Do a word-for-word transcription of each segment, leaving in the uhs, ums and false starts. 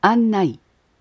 案内。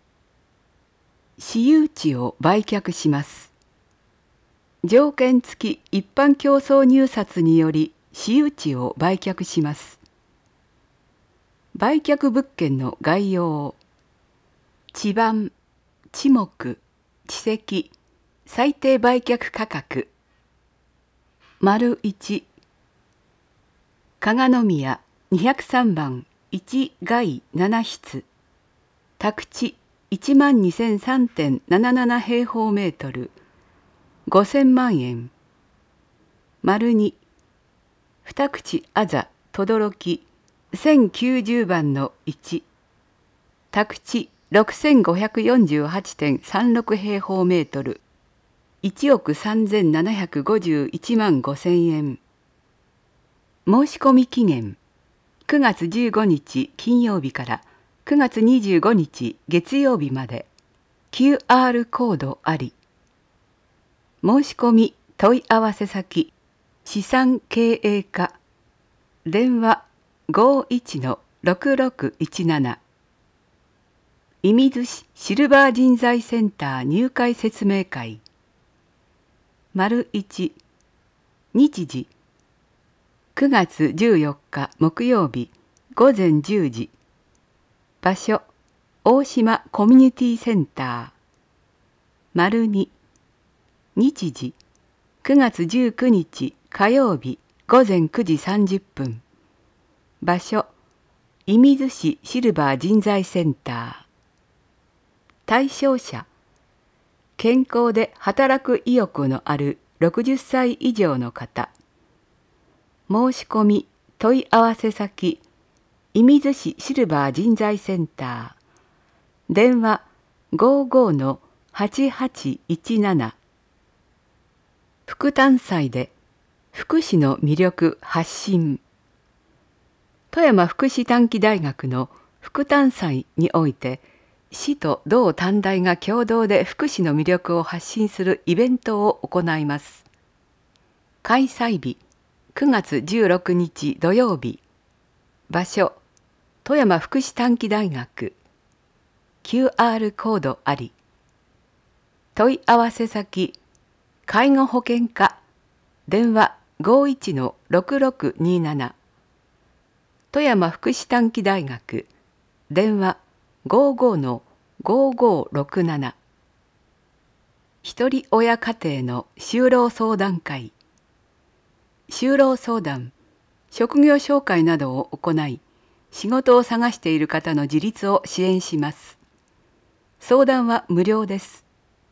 私有地を売却します。条件付き一般競争入札により私有地を売却します。売却物件の概要。地盤、地目、地籍、最低売却価格。丸いち、加賀宮にひゃくさんばんいち外なな室。宅地いちまんにせんさんてんなななな平方メートル。ごせん万円。丸に、二口あざとどろきせんきゅうじゅうばんのいち。宅地ろくせんごひゃくよんじゅうはちてんさんろく平方メートル。いちおくさんぜんななひゃくごじゅういちまんごせん円。申し込み期限くがつじゅうごにち金曜日からくがつにじゅうごにち月曜日まで。 キューアール コードあり。申し込み問い合わせ先資産経営課。電話 ごーいちのろくろくいちなな。射水市シルバー人材センター入会説明会。丸いち、日時くがつじゅうよっか木曜日ごぜんじゅうじ。場所大島コミュニティセンター。丸に、日時くがつじゅうくにち火曜日ごぜんくじさんじゅっぷん。場所射水市シルバー人材センター。対象者健康で働く意欲のあるろくじゅっさい以上の方。申し込み問い合わせ先射水市シルバー人材センター。電話 ごーごーのはちはちいちなな。副単祭で福祉の魅力発信。富山福祉短期大学の副単祭において市と同短大が共同で福祉の魅力を発信するイベントを行います。開催日くがつじゅうろくにち土曜日。場所富山福祉短期大学。キューアール コードあり。問い合わせ先介護保険課。電話 ごーいちのろくろくになな。富山福祉短期大学。電話 ごーごーのごーごーろくなな。ひとり親家庭の就労相談会。就労相談、職業紹介などを行い、仕事を探している方の自立を支援します。相談は無料です。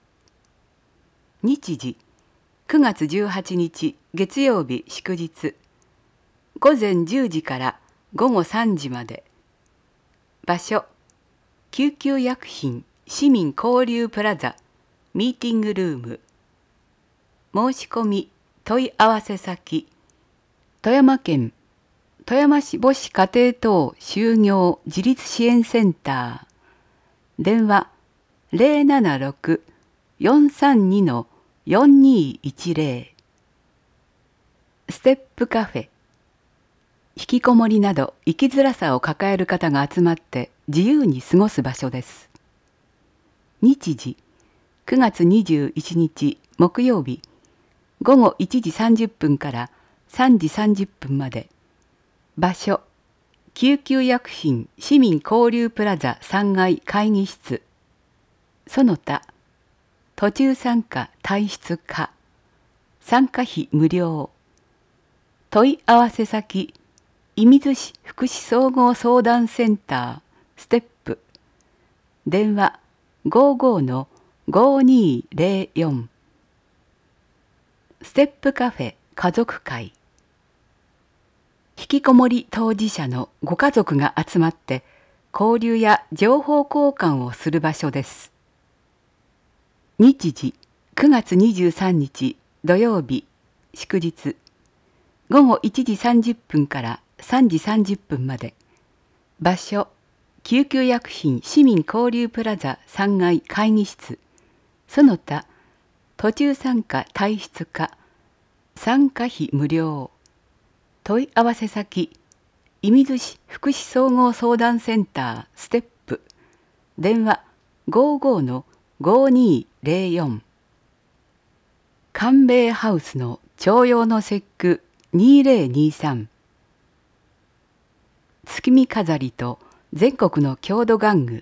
日時くがつじゅうはちにち月曜日祝日。ごぜんじゅうじからごごさんじまで。場所救急薬品市民交流プラザミーティングルーム。申し込み問い合わせ先富山県富山市母子家庭等就業自立支援センター。電話 ゼロななろく よんさんにのよんにいちゼロ。ステップカフェ。引きこもりなど生きづらさを抱える方が集まって自由に過ごす場所です。日時くがつにじゅういちにち木曜日ごごいちじさんじゅっぷんからさんじさんじゅっぷんまで。場所救急薬品市民交流プラザさんがい会議室。その他途中参加退出可。参加費無料。問い合わせ先射水市福祉総合相談センターステップ。電話 ごーごーのごーにーぜろよん。ステップカフェ家族会。引きこもり当事者のご家族が集まって交流や情報交換をする場所です。日時くがつにじゅうさんにち土曜日祝日。ごごいちじさんじゅっぷんからさんじさんじゅっぷんまで。場所救急薬品市民交流プラザさんがい会議室。その他途中参加退出可。参加費無料。問い合わせ先射水市福祉総合相談センターステップ。 電話 ごーごーのごーにーぜろよん。官兵衛ハウスの重陽の節句にせんにじゅうさん。月見飾りと全国の郷土玩具。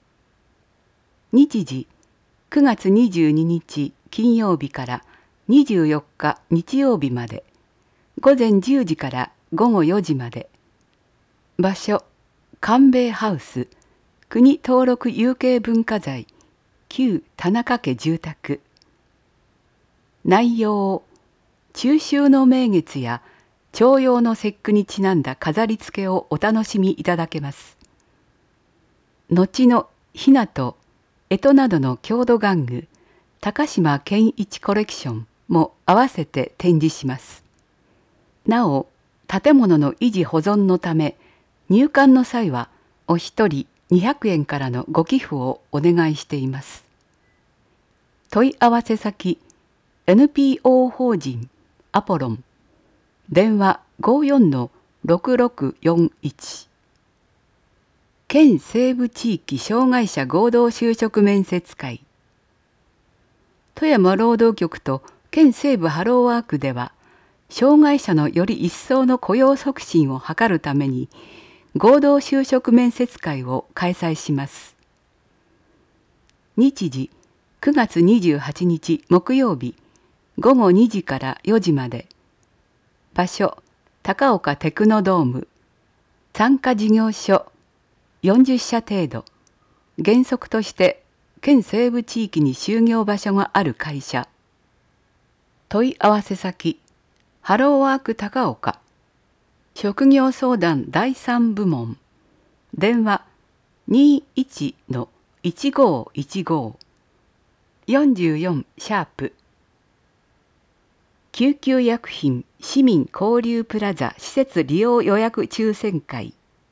日時くがつにじゅうににち金曜日からにじゅうよっか日曜日まで、午前じゅうじから午後よじまで。場所官兵衛ハウス、国登録有形文化財旧田中家住宅。内容中秋の名月や重陽の節句にちなんだ飾り付けをお楽しみいただけます。後のひなと干支などの郷土玩具高島健一コレクションも合わせて展示します。なお建物の維持保存のため入館の際はお一人にひゃくえんからのご寄付をお願いしています。問い合わせ先 エヌピーオー 法人アポロン、電話 ごーよんのろくろくよんいち。県西部地域障害者合同就職面接会。富山労働局と県西部ハローワークでは、障害者のより一層の雇用促進を図るために合同就職面接会を開催します。日時くがつにじゅうはちにち木曜日ごごにじからよじまで。場所高岡テクノドーム。参加事業所よんじゅっしゃ程度。原則として県西部地域に就業場所がある会社。問い合わせ先ハローワーク高岡、職業相談だいさん部門、電話 にじゅういちのいちごーいちごー、よんじゅうよんシャープ。救急薬品市民交流プラザ施設利用予約抽選会。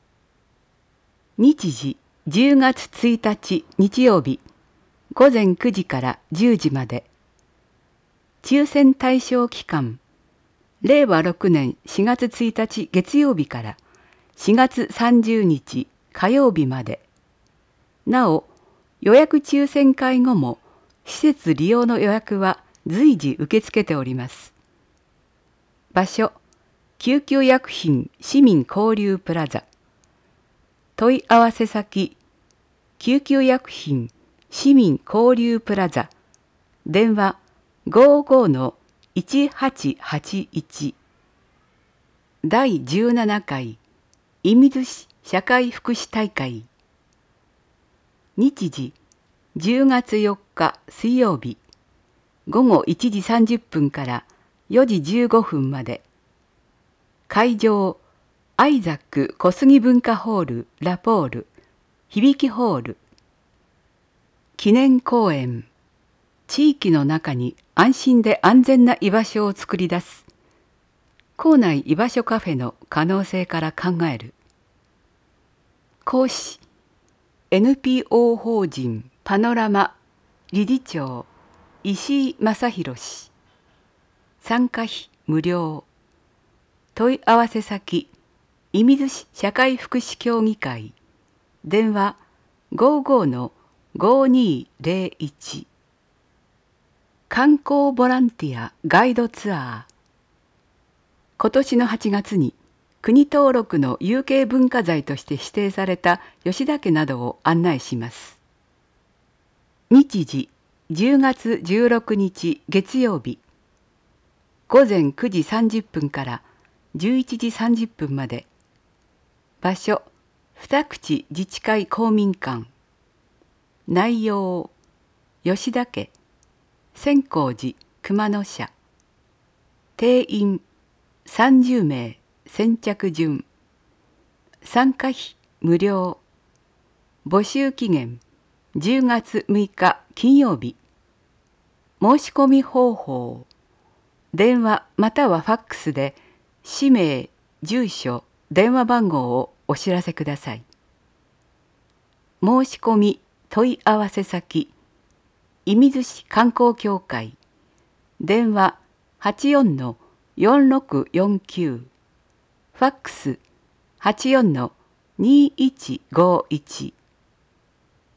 日時じゅうがつついたち日曜日午前くじからじゅうじまで。抽選対象期間れいわろくねんしがつついたち月曜日からしがつさんじゅうにち火曜日まで。なお予約抽選会後も施設利用の予約は随時受け付けております。場所救急薬品市民交流プラザ。問い合わせ先救急薬品市民交流プラザ、電話 ごーごーのいちはちはちいち。だいじゅうななかい射水市社会福祉大会。日時じゅうがつよっか水曜日ごごいちじさんじゅっぷんからよじじゅうごふんまで。会場アイザック小杉文化ホールラポール響ホール。記念公演地域の中に安心で安全な居場所を作り出す校内居場所カフェの可能性から考える。講師 エヌピーオー 法人パノラマ理事長石井正弘氏。参加費無料。問い合わせ先射水市社会福祉協議会、電話 ごーごーのごーにーぜろいち。観光ボランティアガイドツアー。今年のはちがつに国登録の有形文化財として指定された吉田家などを案内します。日時じゅうがつじゅうろくにち月曜日午前くじさんじゅっぷんからじゅういちじさんじゅっぷんまで。場所二口自治会公民館。内容吉田家千光寺熊野社。定員さんじゅうめい先着順。参加費無料。募集期限じゅうがつむいか金曜日。申し込み方法電話またはファックスで氏名、住所、電話番号をお知らせください。申し込み問い合わせ先射水市観光協会、電話はちよんのよんろくよんきゅう、ファックスはちよんのにいちごいち。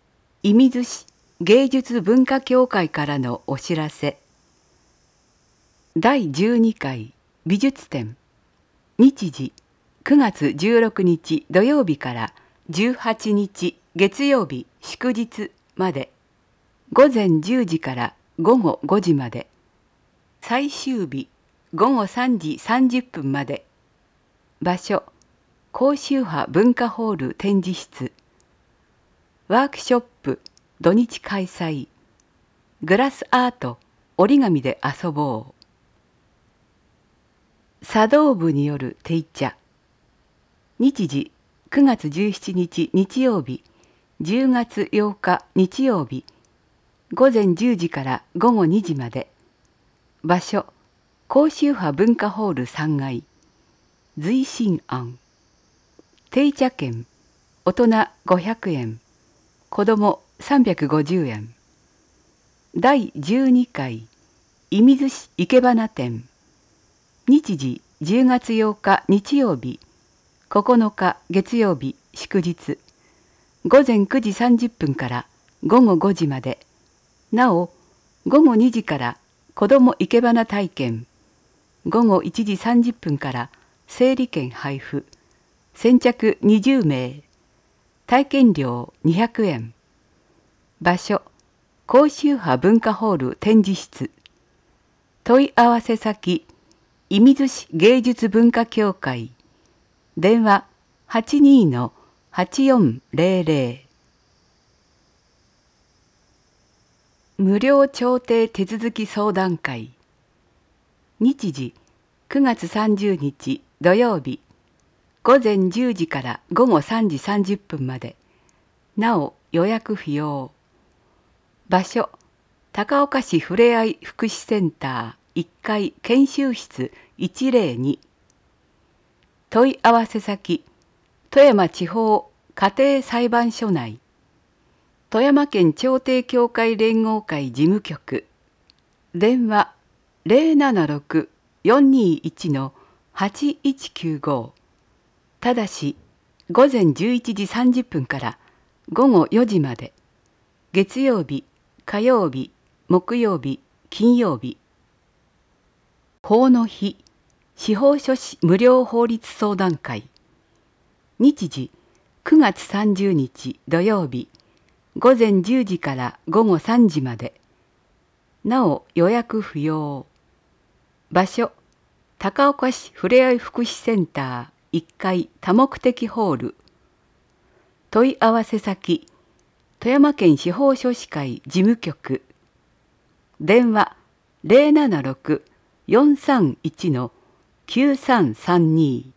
射水市芸術文化協会からのお知らせ。だいじゅうにかい美術展、日時くがつじゅうろくにち土曜日からじゅうはちにち月曜日祝日まで、ごぜんじゅうじからごごごじまで、最終日ごごさんじさんじゅっぷんまで。場所、高周波文化ホール展示室。ワークショップ土日開催。グラスアート折り紙で遊ぼう。茶道部による定茶。日時くがつじゅうしちにち日曜日、じゅうがつようか日曜日、ごぜんじゅうじからごごにじまで。場所、高周波文化ホールさんがい。随心庵。定茶券、大人ごひゃくえん、子どもさんびゃくごじゅうえん。だいじゅうにかい射水市生け花展。日時じゅうがつようか日曜日、ここのか月曜日祝日、ごぜんくじさんじゅっぷんからごごごじまで。なおごごにじから子ども生け花体験、ごごいちじさんじゅっぷんから整理券配布、先着にじゅうめい、体験料にひゃくえん。場所、高周波文化ホール展示室。問い合わせ先、射水市芸術文化協会。電話 はちにーのはちよんぜろぜろ。無料調停手続き相談会。日時くがつさんじゅうにち土曜日、ごぜんじゅうじからごごさんじさんじゅっぷんまで。なお予約不要。場所、高岡市ふれあい福祉センターいっかい研修室いちぜろに。問い合わせ先、富山地方家庭裁判所内。富山県調停協会連合会事務局。電話 ゼロななろく よんにいち のはちいちきゅうご。ただしごぜんじゅういちじさんじゅっぷんからごごよじまで。月曜日、火曜日、木曜日、金曜日。法の日、司法書士無料法律相談会。日時くがつさんじゅうにち土曜日、ごぜんじゅうじからごごさんじまで。なお予約不要。場所、高岡市ふれあい福祉センターいっかい多目的ホール。問い合わせ先、富山県司法書士会事務局。電話 ゼロななろく よんさんいち のきゅうさんさんに。